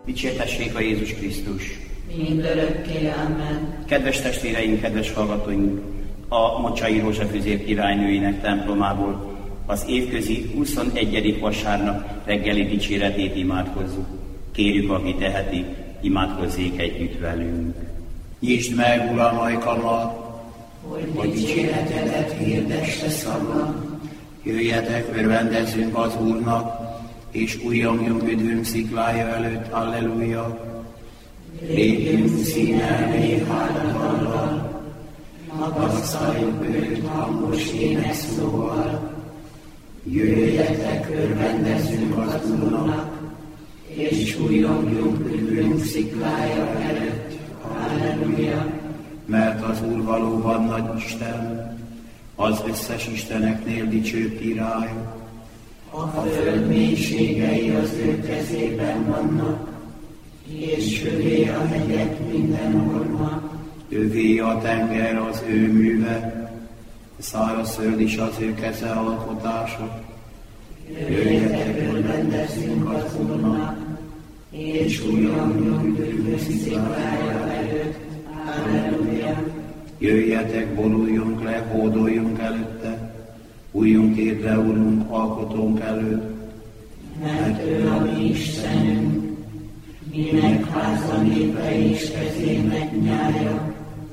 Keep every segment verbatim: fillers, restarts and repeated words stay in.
Dicsértessék a Jézus Krisztus! Mindörökké, amen. Kedves testvéreink, kedves hallgatóink! A Mocsai Rózsafüzér királynőinek templomából az évközi huszonegyedik vasárnap reggeli dicséretét imádkozzuk. Kérjük, aki teheti, imádkozzék együtt velünk. Nyisd meg, Uram, ajkamat, hogy, hogy dicséretedet hirdesse szavam. Jöjjetek, örvendezzünk az Úrnak, és újjongjunk üdvünk sziklája előtt, alleluja. Lépjünk színelmé háladallal, magasztaljuk őt hangos énekszóval. Jöjjetek, örvendezzünk az Úrnak, és újjongjunk üdvünk sziklája előtt, halleluja. Mert az Úr valóban nagy Isten, az összes isteneknél dicsőbb király. A föld mélységei az ő kezében vannak, és övé a hegyek minden orma. Övé a tenger az ő műve, száraz föld is az ő keze alkotása. Jöjjetek, örvendezzünk az Úrnak, és újjongjunk üdvünk sziklája előtt, halleluja. Jöjjetek, boruljunk le, hódoljunk előtte, újjunk érde, Urunk, alkotónk előtt. Mert ő a mi Istenünk, minek háza népe és kezének nyája.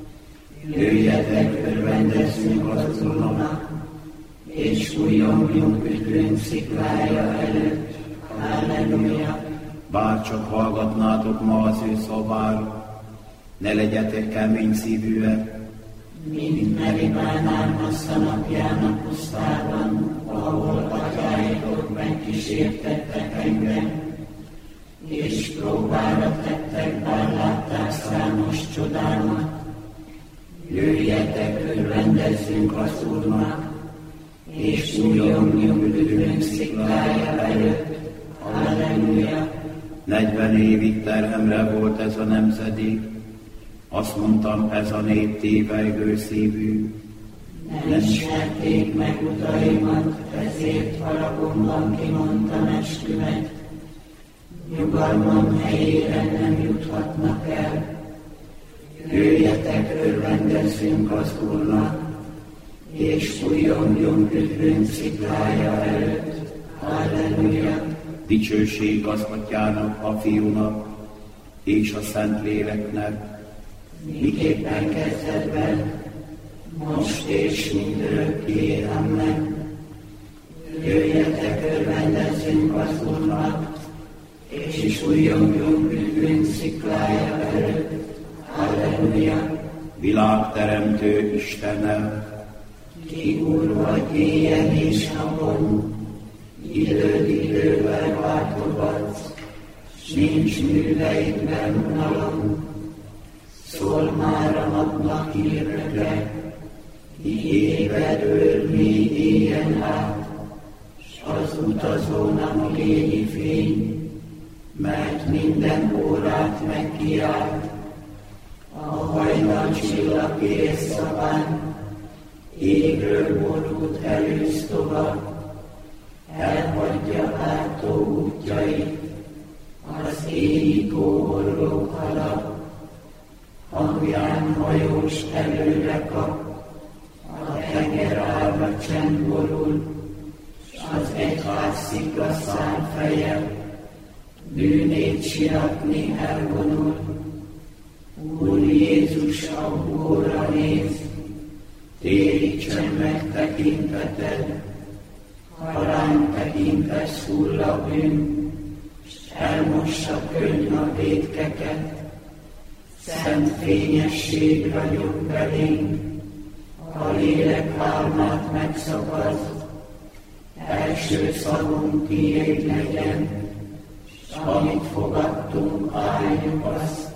Jöjjetek, örvendezzünk az Úrnak, és újjongjunk üdvünk sziklája előtt, halleluja. Bárcsak hallgatnátok ma az ő szavára, ne legyetek kemény szívűek, mint Meribán Massza napján a pusztában, ahol atyáitok megkísértettek engem, és próbára tettek, bár látták számos csodámat. Jöjjetek, örvendezzünk az Úrnak, és újjongjunk üdvünk sziklája előtt, halleluja. Negyven évig terhemre volt ez a nemzedék, azt mondtam, ez a nép tévejgő szívű. Nem ismerték meg utaimat, ezért haragomban kimondtam esküvet. Nyugalmam helyére nem juthatnak el. Jöjjetek, örvendezzünk az Úrnak, és újjongjunk üdvünk sziklája előtt, halleluja. Dicsőség az Atyának, a Fiúnak, és a Szentléleknek, miképpen kezdetben, most és mindörökké, amen. Jöjjetek, örvendezzünk az Úrnak, és újjongjunk üdvünk sziklája előtt, halleluja. Világteremtő Istennel, ki Úr vagy éjjel és napon, időd idővel váltogatsz, s nincs műveidben unalom. Szól már a napnak hírnöke, igébe dől még éjjel át, s az utazónak légi fény, mert minden órát megkiált. A hajnal csillag érszaván, égről borult elősz tovább, elhagyja átó útjait, az égi kóborlók halad. Hangján hajós előre kap, a tenger állva csend borul, s az egyház sziklaszál feje, bűnét siratni elvonul. Úr Jézus a húgóra néz, térítsen meg tekinteted, ha ránk tekintesz, hull a bűn, s elmossa könny a vétkeket. Szent fényesség ragyog belénk, a lélek álmát megszakad, első szavunk tiéd legyen, s amit fogadtunk, álljuk azt.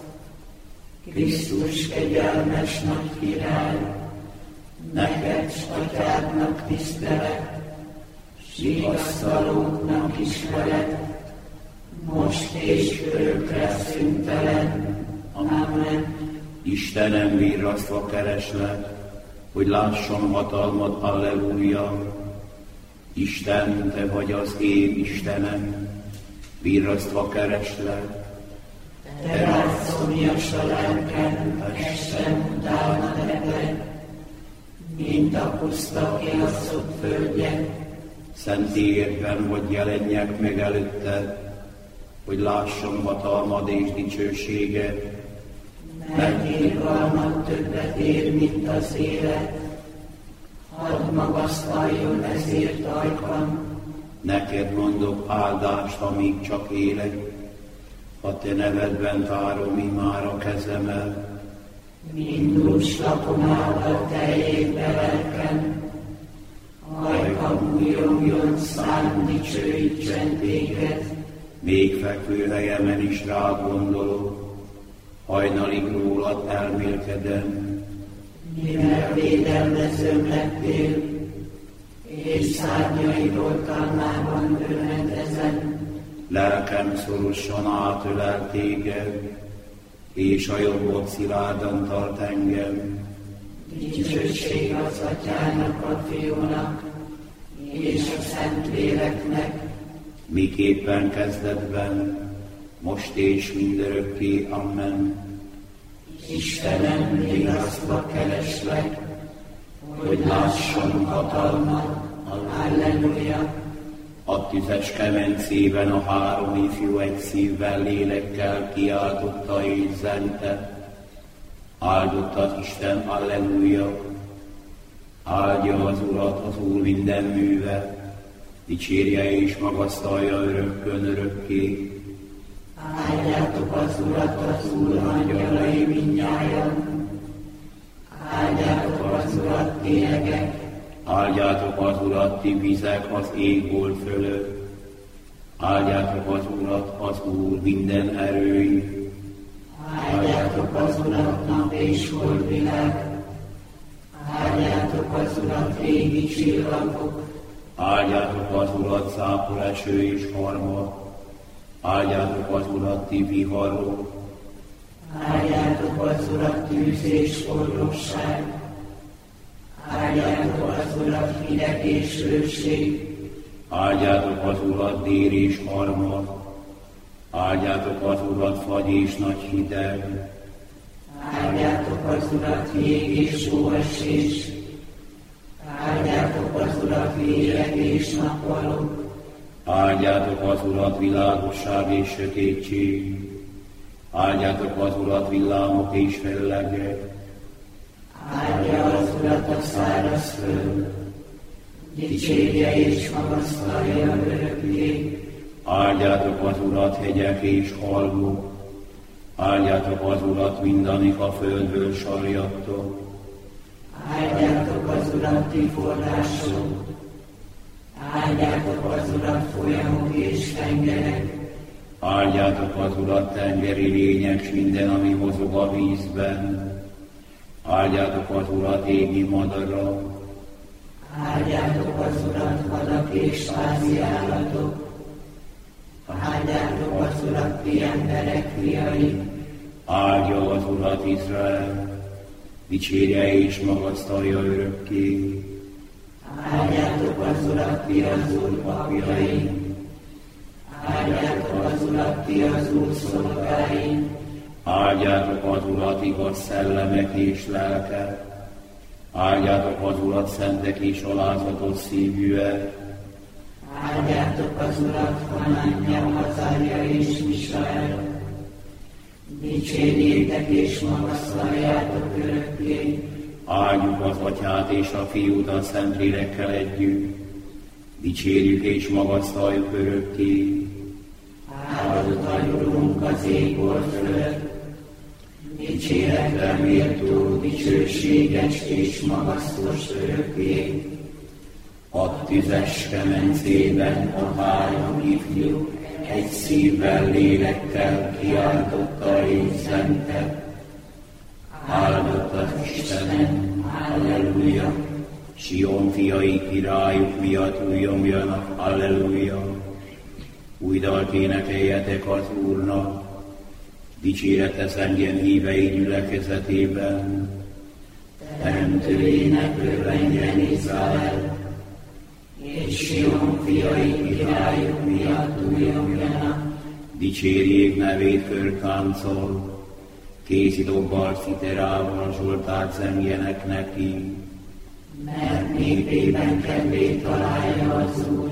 Krisztus kegyelmes nagy király, neked s Atyádnak tisztelet, s vigasztalóknak ismeret, most és örökre szüntelen. Amen. Istenem, virrasztva kereslek, hogy lássam hatalmat, alleluja. Isten, te vagy az én Istenem, virrasztva kereslek, te rád szomjas a lelkem, estem utána neked, mint a puszta kiasszott földje. Szentélyedben, hogy jelenjek meg előtted, hogy lássam hatalmad és dicsőséged. Mert irgalmat többet ér, mint az élet, hadd magasztaljon ezért ajkam. Neked mondok áldást, amíg csak élek, a te nevedben tárom imár a kezemmel. Mindus lakom áll a teljébe lelkem, ajkam újongjon, szám dicsőítsen téged. Még fekvő helyemen is rád gondolok, hajnalig rólad elmélkedem. Mivel védelmezőm lettél, és szárnyaidról talmában örvendezem. Lelkem szorosan átölel téged, és a jobbod szilárdan tart engem. Dicsőség az Atyának, a Fiúnak, és a Szentléleknek, miképpen kezdetben, most és mindörökké. Amen. Istenem, vigasztva kereslek, hogy lássam hatalmat. Halleluja! A tüzes kemencében a három ifjú egy szívvel, lélekkel kiáltotta és zente. Áldott az Isten, halleluja! Áldja az Urat az Úr minden műve, dicsérje és magasztalja örökkön örökké. Áldjátok az Urat, az Úr angyalai mindnyájan, áldjátok az Urat, ti egek, áldjátok az Urat, ti vizek az égbolt fölött, áldjátok az Urat, az Úr minden erői. Áldjátok az Urat, nap és holdvilág, áldjátok az Urat, égi csillagok, áldjátok az Urat, zápor eső és harmad, áldjátok az Urat, ti viharok, áldjátok az Urat, tűz és forróság, áldjátok az Urat, hideg és hőség, áldjátok az Urat, dél és harmad, áldjátok az Urat, fagy és nagy hideg, áldjátok az Urat, jég és hóesés, áldjátok az Urat, éjjel és nappalok, áldjátok az Urat, világosság és sötétség, áldjátok az Urat, villámok és fellegek, áldja az Urat a száraz föld, dicsérje és magasztalja örökké. Áldjátok az Urat, hegyek és halmok, áldjátok az Urat, mindamik a földből sarjadtok. Áldjátok az Urat, ti források, áldjátok az Urat, folyamok és tengerek, Áldjátok az Urat, tengeri lények, s minden, ami mozog a vízben. Áldjátok az Urat, égi madarak. áldjátok az Urat, vadak és házi állatok, áldjátok az Urat, ti emberek fiai. Áldja az Urat Izrael, dicsérje és magasztalja örökké. Áldjátok az Urat, ti az Úr papjai, áldjátok az Urat, ti az Úr szolgái. Áldjátok az Urat, igaz szellemek és lelkek. Áldjátok az Urat, szentek és alázatos szívűek. Áldjátok az Urat, Hanánja, Hazárja és Misael. Dicsérjétek és magasztaljátok örökké. Áldjuk az Atyát és a Fiút a Szentlélekkel együtt. Dicsérjük és magasztaljuk örökké. Áldott a Urunk az égbolt fölött, dicséretre méltó, dicsőséges és magasztos örökké. A tüzes kemencében a három ifjú egy szívvel, lélekkel kiáltotta és zente. Áldott az Istenem, halleluja! Sion fiai királyuk miatt újjongjanak, halleluja! Új dalt énekeljetek az Úrnak, dicséretes engem hívei gyülekezetében. Teremtőjének örvendjen Izrael, és Sion fiai királyok miatt újjongjanak, Dicsérjék nevét körtáncol, kézidobbal, citerával, zsoltát zengjenek neki. Mert népében kedvét találja az Úr,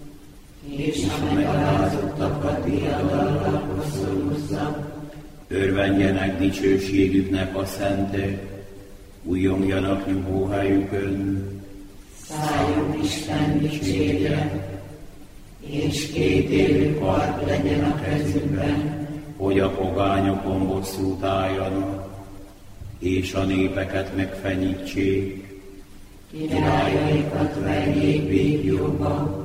és a megalázottakat diadallal koszorúzza. Örvendjenek dicsőségüknek a szentek, újjongjanak nyugóhelyükön. Szálljuk Isten dicsérje, és két élő kard legyen a kezükben, hogy a pogányokon bosszút álljanak, és a népeket megfenyítsék. Királyaikat verjék végjóba,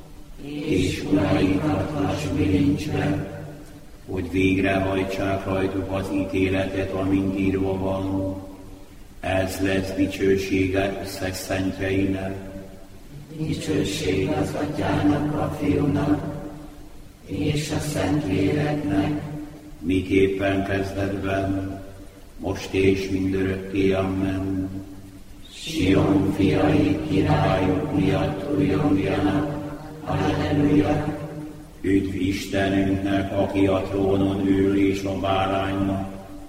és uraikat hasbilincsbe, hogy végrehajtsák rajtuk az ítéletet, amint írva van. Ez lesz dicsősége összes szentjeinek. Dicsőség az Atyának, a Fiúnak, és a Szentléleknek, miképpen kezdetben, most és mindörökké, amen. Sion fiai királyok miatt újongjanak, halleluja! Üdv Istenünknek, aki a trónon ül, és a báránynak.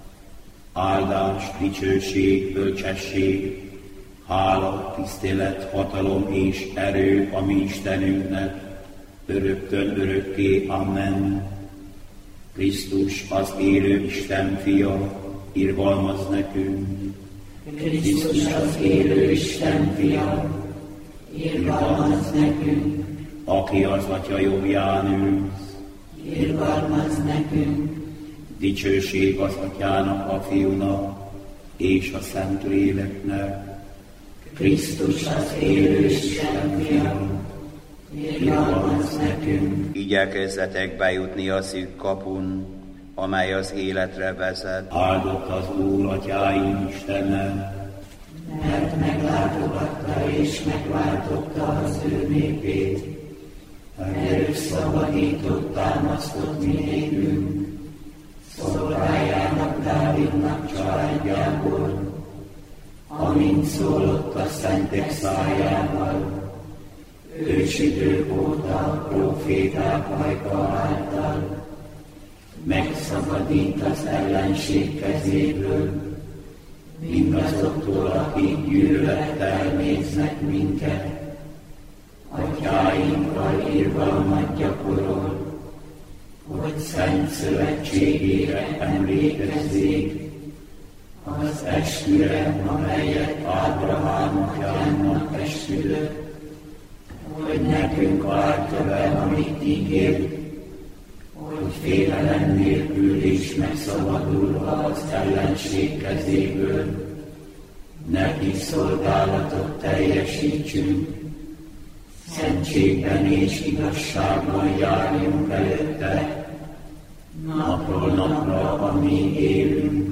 Áldás, dicsőség, bölcsesség, hála, tisztelet, hatalom és erő a mi Istenünknek, öröktön örökké, amen. Krisztus az élő Isten fia, irgalmaz nekünk. Krisztus az élő Isten fia, irgalmaz nekünk. Aki az Atya jobbján ül, irgalmaz nekünk. Dicsőség az Atyának, a Fiúnak és a Szentléleknek. Krisztus az élő Isten fia, irgalmaz nekünk. Igyekezzetek bejutni a szűk kapun, amely az életre vezet. Áldott az Úr, Atyáink Istene, mert meglátogatta és megváltotta az ő népét, előszabadított, támasztott mi népünk, szolgájának Dávidnak családjából, amint szólott a szentek szájával, ősidők óta a próféták ajka által, megszabadít az ellenség kezéből, mindazoktól, akik gyűlölettel néznek minket, atyáinkkal irgalmat gyakorol, hogy szent szövetségére emlékezzék, az esküre, amelyet Ábrahám atyának esküdött, hogy nekünk várta be, amit ígért, hogy félelem nélkül is megszabadulva az ellenség kezéből, neki szolgálatot teljesítsünk, szentségben és igazságban járjunk előtte, napról napra, amíg élünk.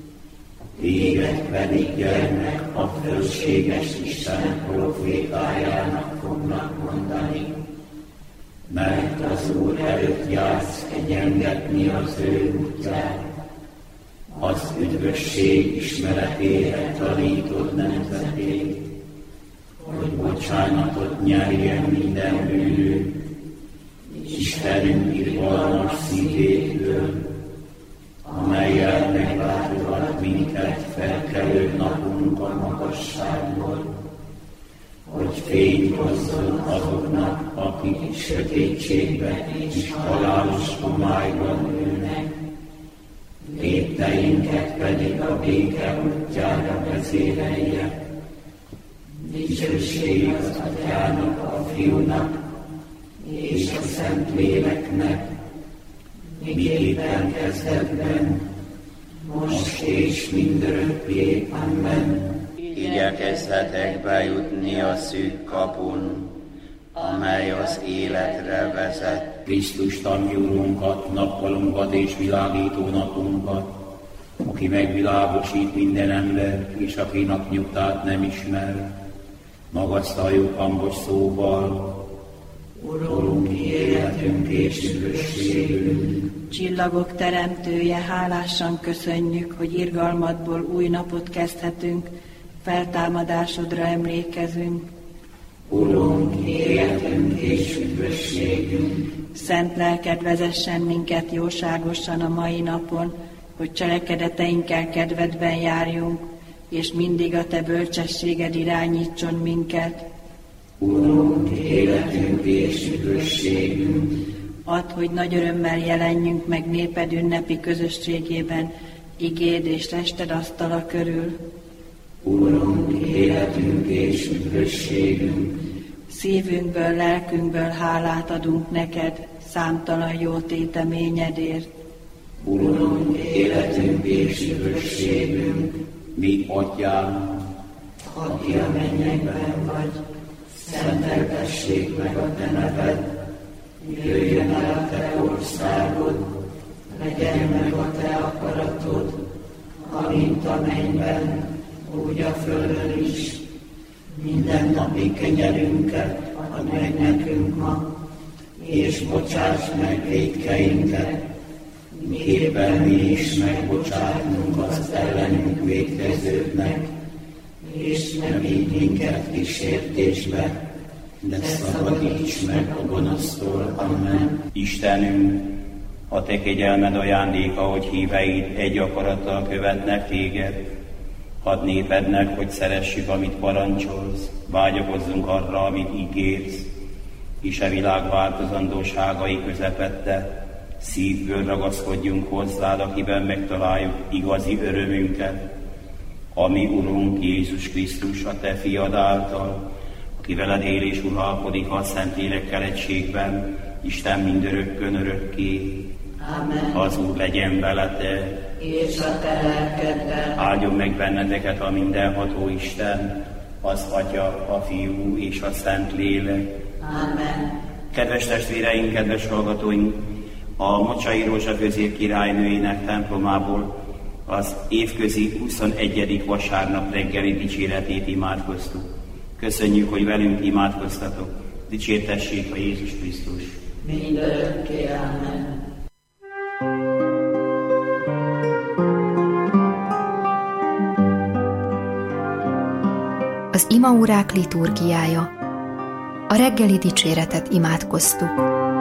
Téged pedig, gyermek, a fölséges Isten profétájának fognak mondani, mert az Úr előtt jársz egyengetni az ő útját, az üdvösség ismeretére tanítod nemzetét, hogy bocsánatot nyerjen minden bűnünk, Istenünk irgalmas szívétől, amellyel meglátogat minket felkelő napunk a magasságból, hogy fény hozzon azoknak, akik sötétségben és halálos homályban ülnek, lépteinket pedig a béke útjára vezérelje. Dicsőség az Atyának, a Fiúnak és a Szentléleknek, miképpen kezdetben, most és mindörökké, amen. Igyekezzetek bejutni a szűk kapun, amely az életre vezet. Krisztus tanmi Urunkat, nappalunkat és világító napunkat, aki megvilágosít minden ember, és aki napnyugtát nem ismer, magasztaljuk hangos szóval. Urunk, életünk és üdvösségünk. Csillagok teremtője, hálásan köszönjük, hogy irgalmadból új napot kezdhetünk, feltámadásodra emlékezünk. Urunk, életünk és üdvösségünk. szent lelked vezessen minket jóságosan a mai napon, hogy cselekedeteinkkel kedvedben járjunk, és mindig a te bölcsességed irányítson minket. Urunk, életünk és üdvösségünk, Add, hogy nagy örömmel jelenjünk meg néped ünnepi közösségében, igéd és tested asztala körül. Urunk, életünk és üdvösségünk, Szívünkből, lelkünkből hálát adunk neked, számtalan jó téteményedért. Urunk, életünk és üdvösségünk, Mi atyánk, aki a mennyekben vagy, szenteltessék meg a te neved, jöjjön el a te országod, legyen meg a te akaratod, amint a mennyben, úgy a földön is. Minden napi kenyerünket add meg nekünk ma, és bocsáss meg vétkeinket, miképpen mi is megbocsátunk az ellenünk vétkezőknek, és ne vigy minket kísértésbe, de szabadíts meg a gonosztól. Amen. Istenünk, a te kegyelmed ajándéka, hogy híveid egy akarattal követnek téged. Hadd népednek, hogy szeressük, amit parancsolsz, vágyakozzunk arra, amit ígérsz, és a világ változandóságai közepette szívből ragaszkodjunk hozzád, akiben megtaláljuk igazi örömünket, ami Urunk Jézus Krisztus, a te fiad által, aki veled él és uralkodik a Szentlélekkel egységben, Isten mindörökkön örökké. Amen. Az Úr legyen veletek, És a te lelkeddel. áldjon meg benneteket a mindenható Isten, az Atya, a Fiú és a Szentlélek. Amen. Kedves testvéreink, kedves hallgatóink, a Mocsai Rózsa középkirálynőjének templomából az évközi huszonegyedik vasárnap reggeli dicséretét imádkoztuk. Köszönjük, hogy velünk imádkoztatok. Dicsértessék a Jézus Krisztus. Mindörökké. Amen. Az imaórák liturgiája. A reggeli dicséretet imádkoztuk.